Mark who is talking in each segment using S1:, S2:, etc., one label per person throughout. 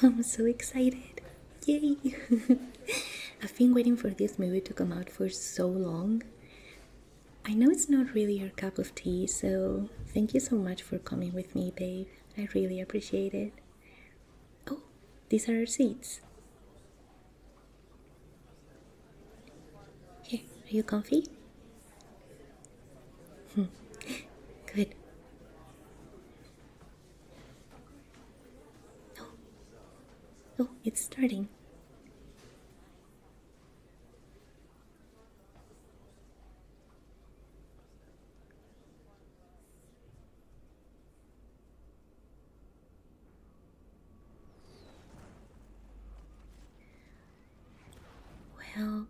S1: I'm so excited. Yay! I've been waiting for this movie to come out for so long. I know it's not really your cup of tea, so thank you so much for coming with me, babe. I really appreciate it. Oh, these are our seats. Here, are you comfy? Good. Oh, oh, it's starting. Well,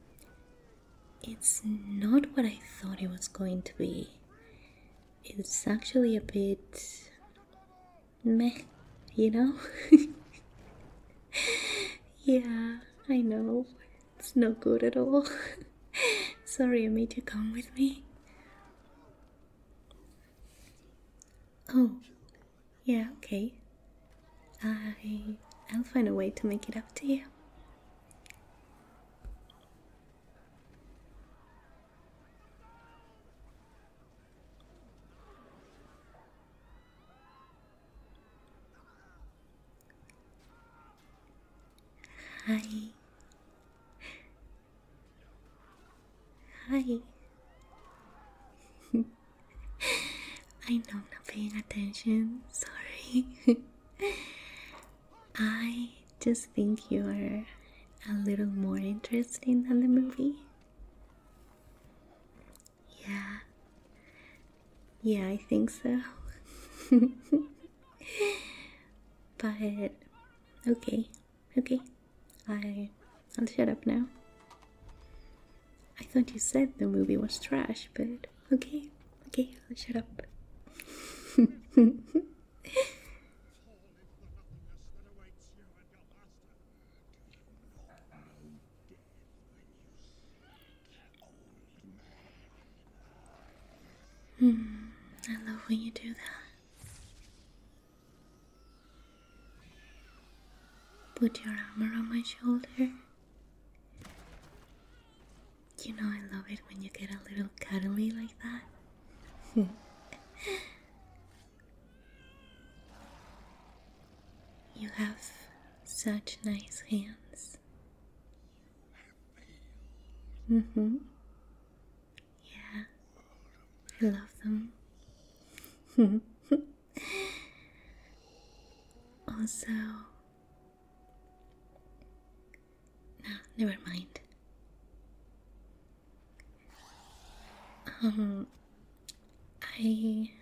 S1: it's not what I thought it was going to be. It's actually a bit meh, you know? Yeah, I know. It's not good at all. Sorry I made you come with me. Oh, yeah, okay. I'll find a way to make it up to you. Hi. Hi. I know I'm not paying attention. Sorry. I just think you're a little more interesting than the movie. Yeah. Yeah, I think so. But okay. Okay. I'll shut up now. I thought you said the movie was trash, but okay. Okay, I'll shut up. I love when you do that. Put your arm around my shoulder. You know I love it when you get a little cuddly like that. You have such nice hands. Mm-hmm. Yeah, I love them. Also, no, never mind. Um, I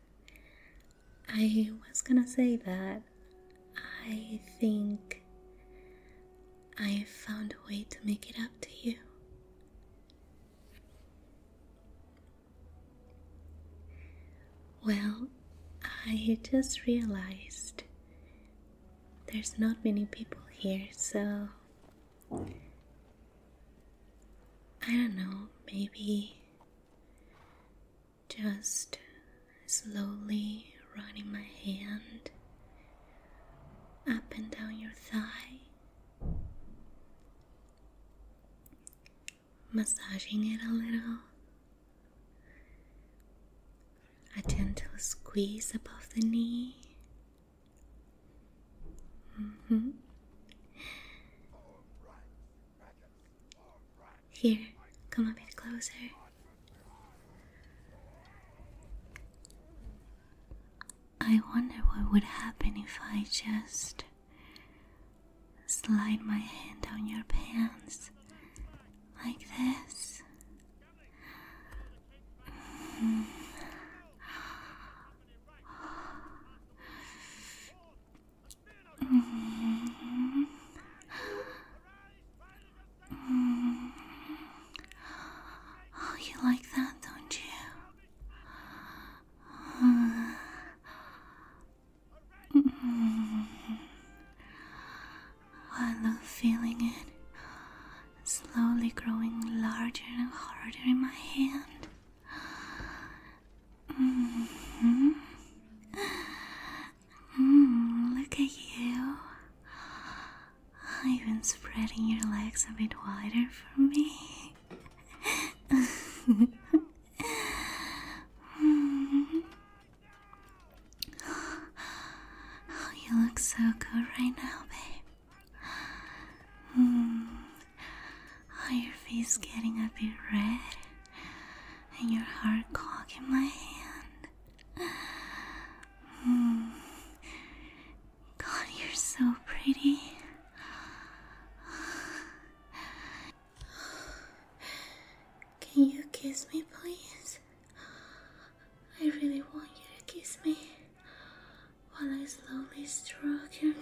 S1: I was gonna say that I think I found a way to make it up to you. Well, I just realized there's not many people here, so I don't know, maybe just slowly running my hand up and down your thigh, massaging it a little, a gentle squeeze above the knee. Here, come a bit closer. I wonder what would happen if I just slide my hand down your pants like this. Oh, you like that, don't you? I love feeling it slowly growing larger and harder in my hand. so good right now, babe. Oh, your face getting a bit red, and your heart caught in my hand. God, you're so pretty. Can you kiss me, please? I really want you to kiss me while I slowly stroke you.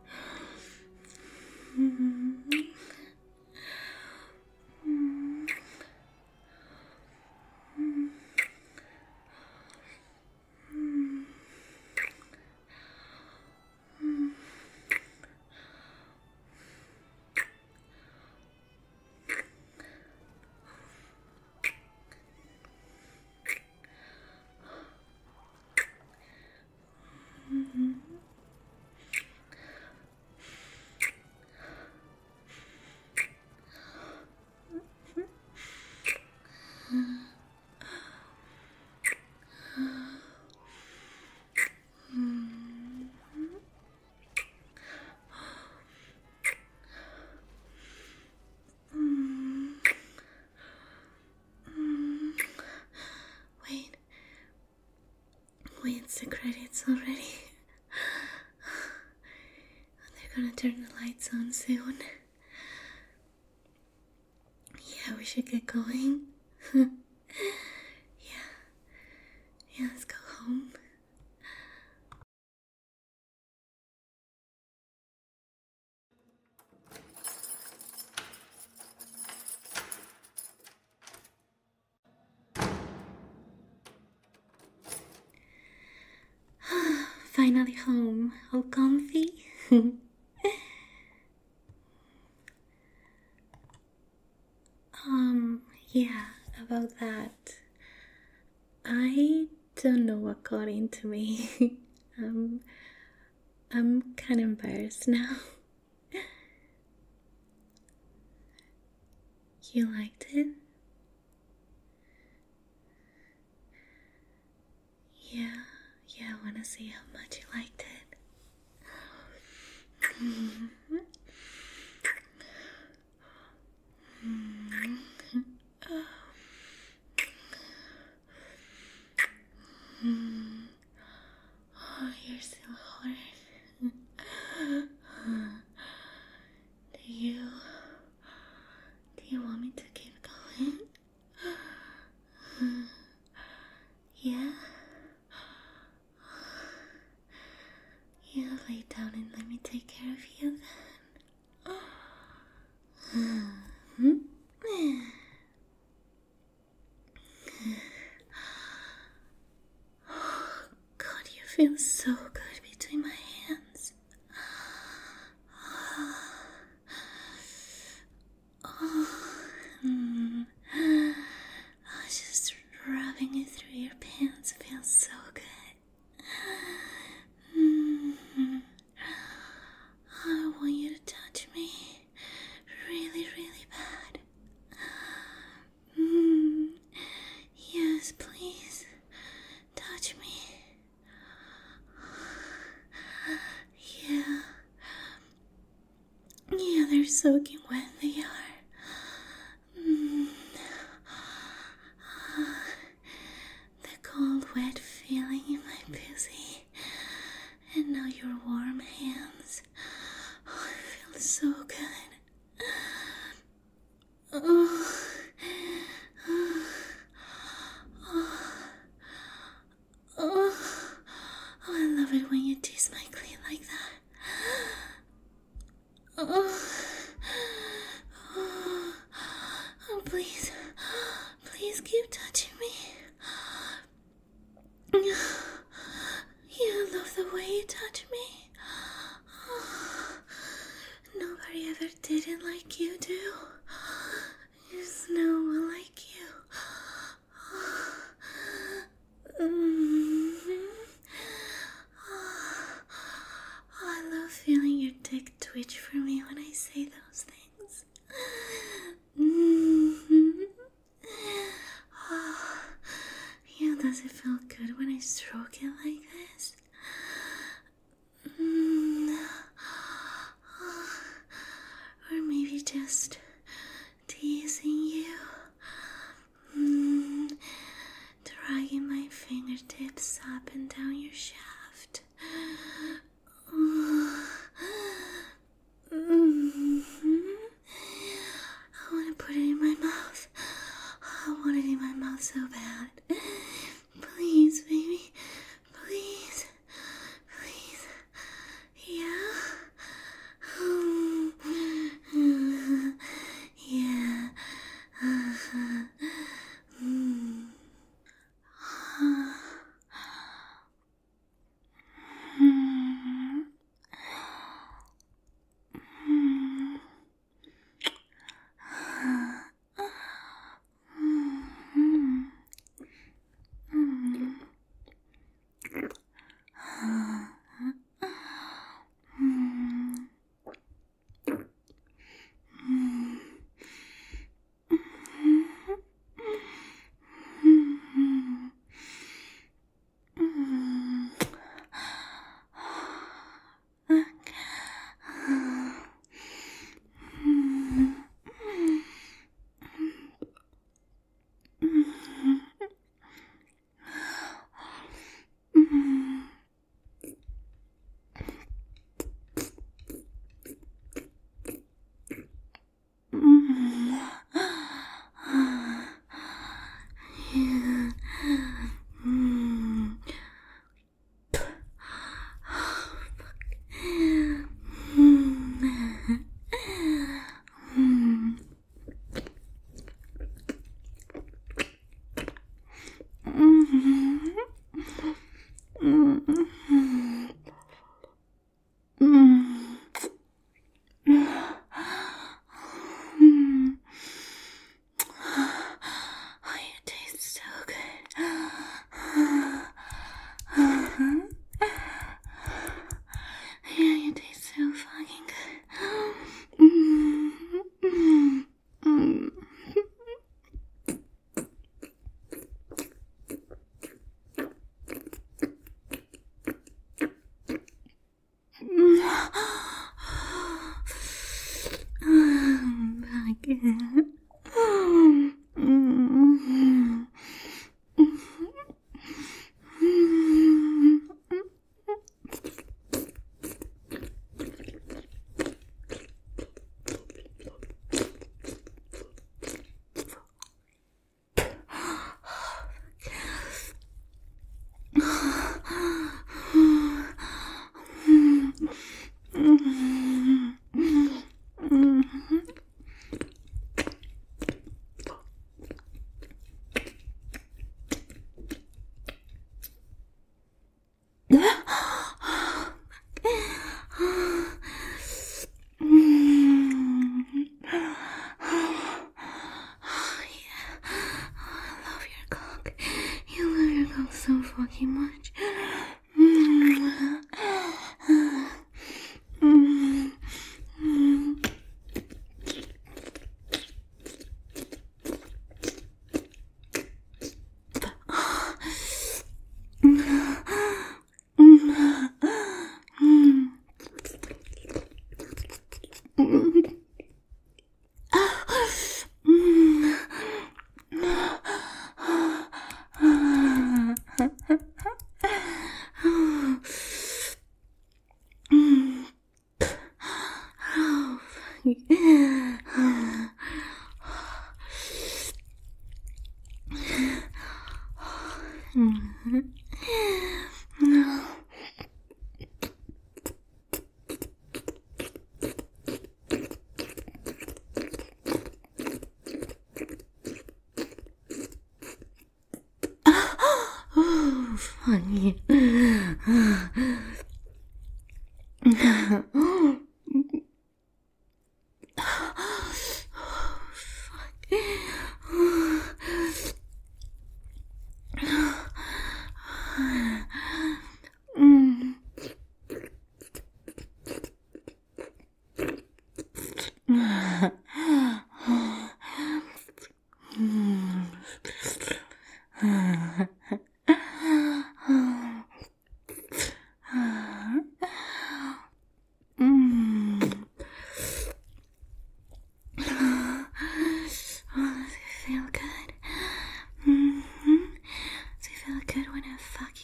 S1: Wait, it's the credits already. They're gonna turn the lights on soon. Yeah, we should get going. Yeah, let's go home. Finally home, all comfy. Yeah, about that. I don't know what got into me. I'm kind of embarrassed now. You liked it? Yeah, I wanna see how much you liked it. Oh, you're so hard. Do you want me to keep going? Yeah? Yeah, lay down and let me take care of you then. God, you feel so good between my hands. Just rubbing it through your pants feels so good. I want you to touch me really, really bad. Yes, please. Touch me. Yeah. Yeah, they're soaking wet, they are. The cold, wet feeling in my pussy. And now your warm hands. Oh, it feels so good. Oh, I love it when you tease my clit like that. Oh, please keep touching me. Yeah, I love the way you touch me. Nobody ever did it like you do. There's no one like you. I love feeling your dick twitch for me when I say those things. Yeah, does it feel good when I stroke it like this? ribs up and down your shaft. I want to put it in my mouth. I want it in my mouth so bad. Please, baby. Please. Please. Yeah. Yeah. So fucking much. Funny.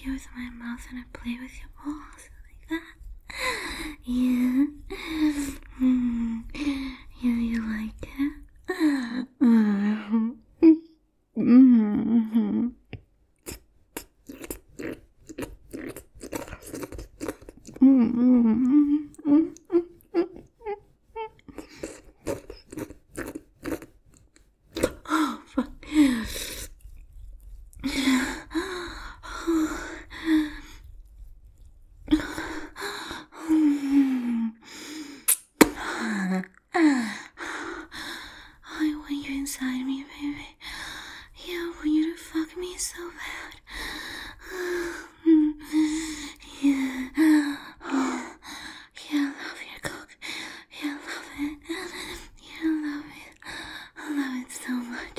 S1: you with my mouth and I play with your balls like that. Yeah. Yeah, you like it? Oh, fuck. I want you inside me, baby. Yeah, I want you to fuck me so bad. Yeah. Yeah, I love your cock. Yeah, I love it. Yeah, I love it. I love it so much.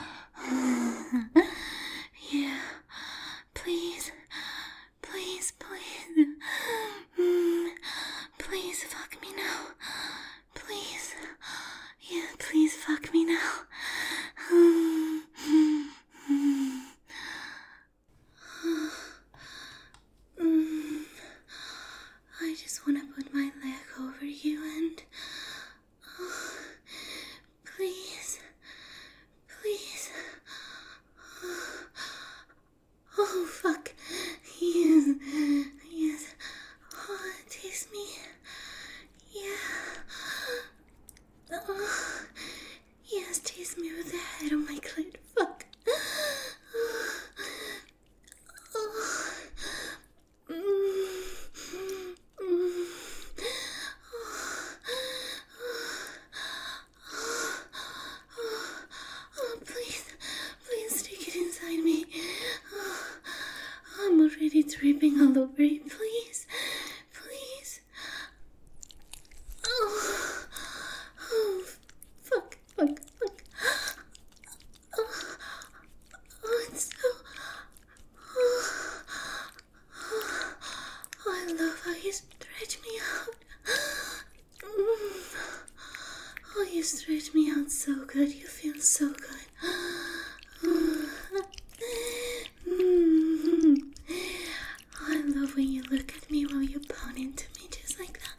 S1: Yeah. Please. Please, please. Please fuck me now. Please. Yeah, please fuck me now. I just want to put my leg over you and... please. Please. Oh, fuck. Yes. Yes. Oh, taste me. Yeah. Yes, taste me with the head on my clit. Fuck. Please, please stick it inside me. I'm already dripping all over it. Please, please. Oh, fuck. It's so... I love how you stretch me out. Oh, you stretch me out so good. You feel so good. I love when you look at me while you pound into me just like that.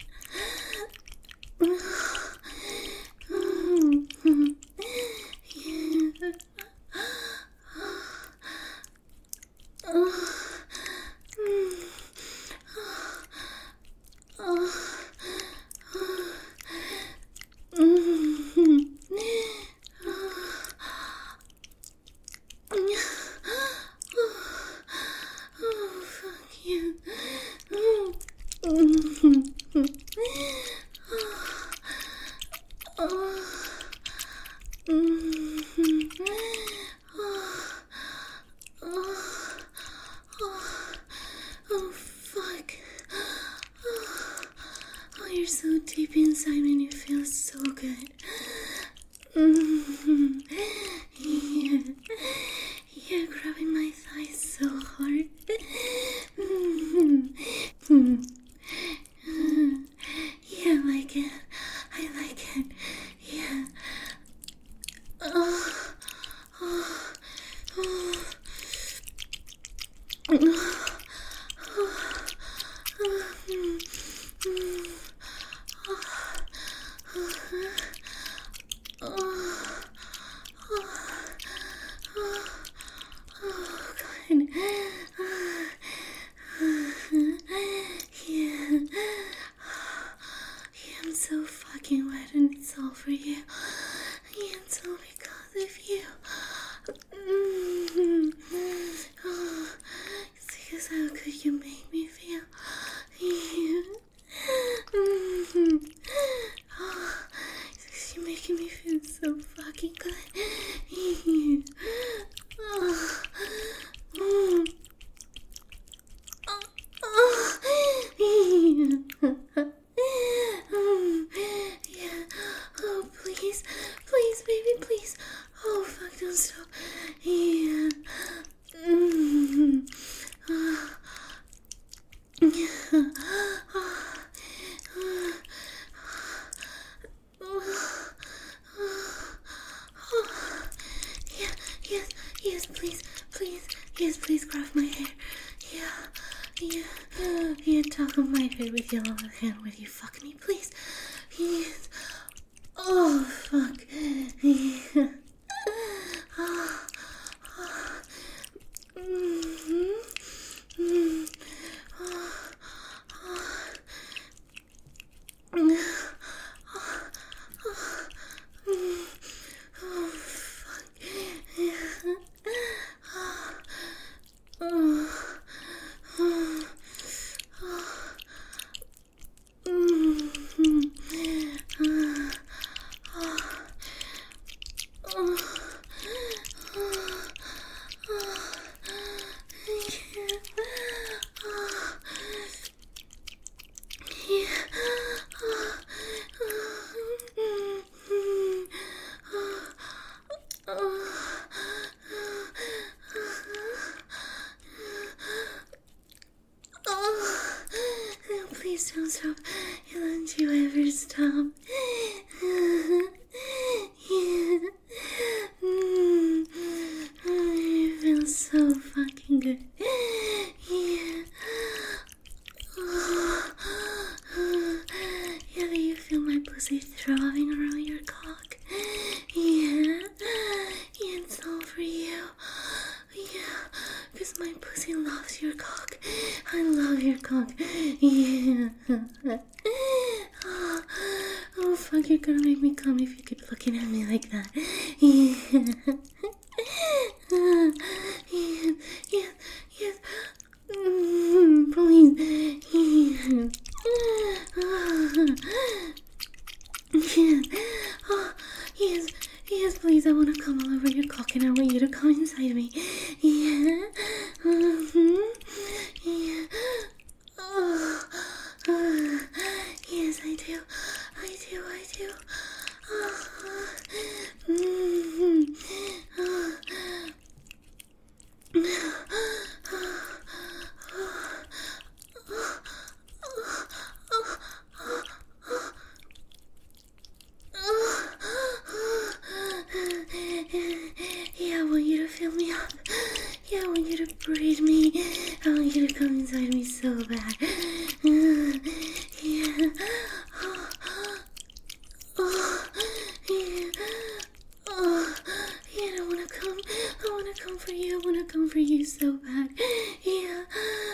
S1: Oh, fuck. Oh, you're so deep inside me and you feel so good. Yeah, grabbing my thighs so hard. Yeah, I like it. Yeah. Yeah. I'm so fucking wet and it's all for you. Yeah, it's all because of you. It's because how good you make me feel. It's you're making me feel so fucking good. Yeah. Oh, please, baby, please. Oh, fuck, don't stop. Yeah. Yeah, yes, please. Yeah, talk on my head with your hand. Will you fuck me, please? Yes. Oh, fuck. Yeah. Oh. Please don't stop. Don't you ever stop. Yeah. It feels so fucking good. Yeah. Yeah, do you feel my pussy throbbing around your cock? Yeah. Yeah, it's all for you. Yeah, because my pussy loves your cock. I love your cock. Yeah. Oh, fuck, you're gonna make me come if you keep looking at me like that. Yeah. Yeah, yeah, yeah. Please. Yeah. Yeah. Oh, yes, yes, please. I want to come all over your cock and I want you to come inside me. Yeah. Yeah. Oh. Yes, I do. I do. I do. Yeah, I want you to fill me up. Yeah, I want you to breathe me. I want you to come inside me so bad. Yeah. Yeah. Yeah, I wanna come. I wanna come for you. I wanna come for you so bad. Yeah.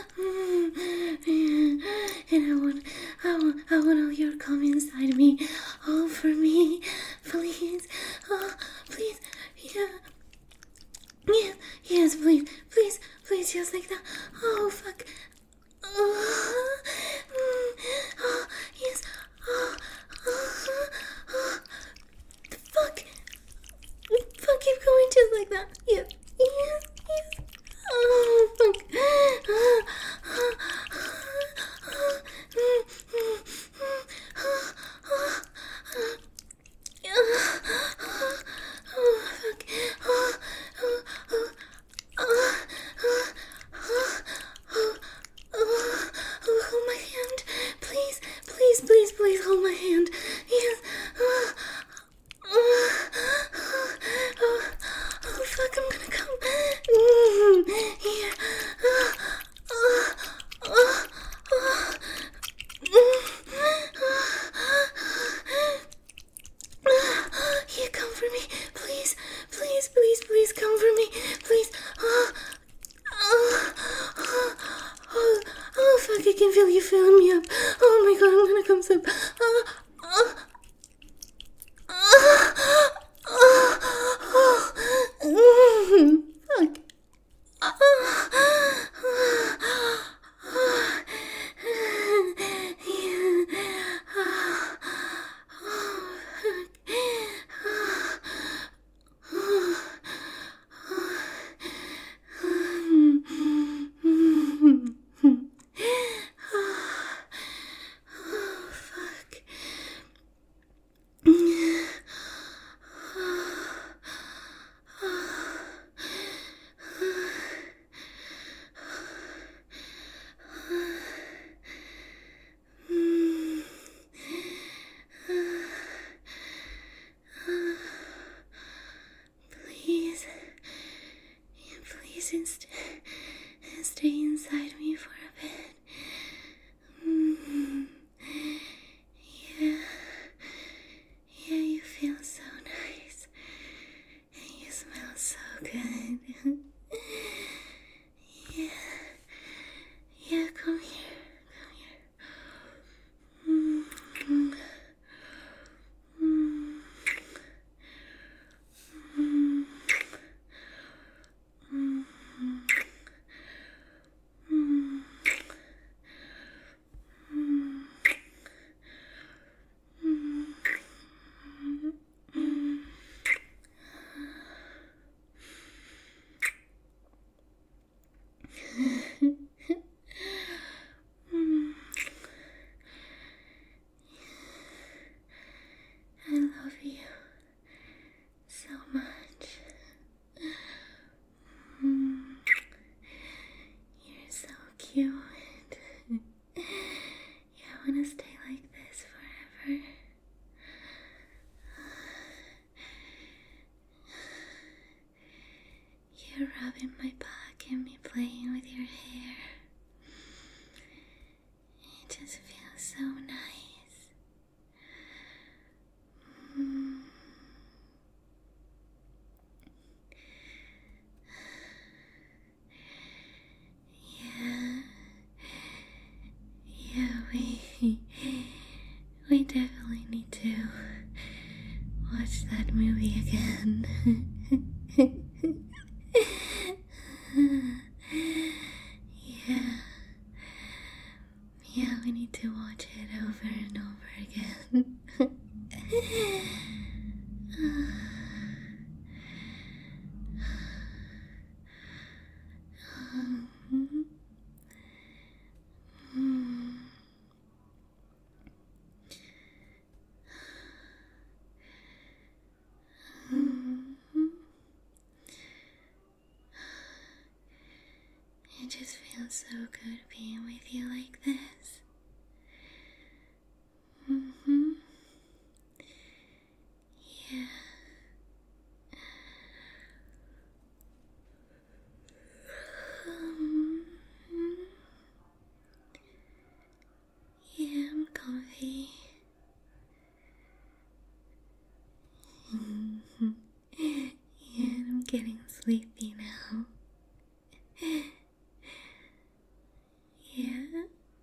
S1: Yeah. And I want all your come inside me. All for me. Please. Oh, please. Yeah. Yeah. Yes, please. Please. Please, just like that. Oh, fuck. Oh, yes. Fuck. Fuck, keep going just like that. Yeah. Yes. Yes. Oh, fuck. Hold my hand. Please, please, please, please hold my hand. Yes. Oh, fuck, I'm gonna come. Yeah. Yeah, come for me. Please, please, please, please come for me. Please. Oh, fuck, I can feel you filling me up. Oh my god, I'm gonna come so. Fuck. Oh, fuck. cute. Yeah, I wanna stay like this forever. You rubbing my back and me playing with your hair. It just feels so nice. Mm. Yeah, yeah, we definitely need to watch that movie again. Yeah, yeah, we need to watch it over and over again. It just feels so good being with you like this. Yeah. Um, yeah, I'm comfy. Yeah, I'm getting sleepy now. Yeah.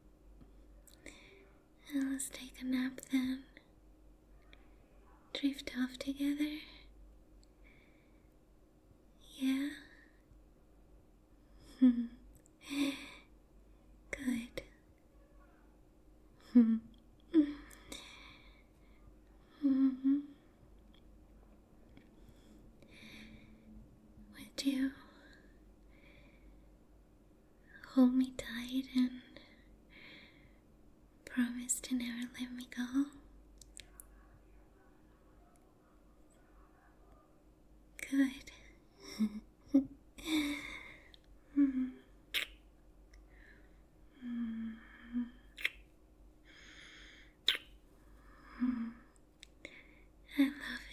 S1: Let's take a nap then. Drift off together. Yeah. Good. Would you hold me tight and promise to never let me go? Good. I love